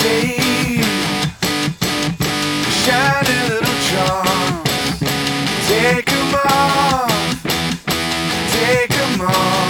save shiny little charms. Take 'em off, take 'em off.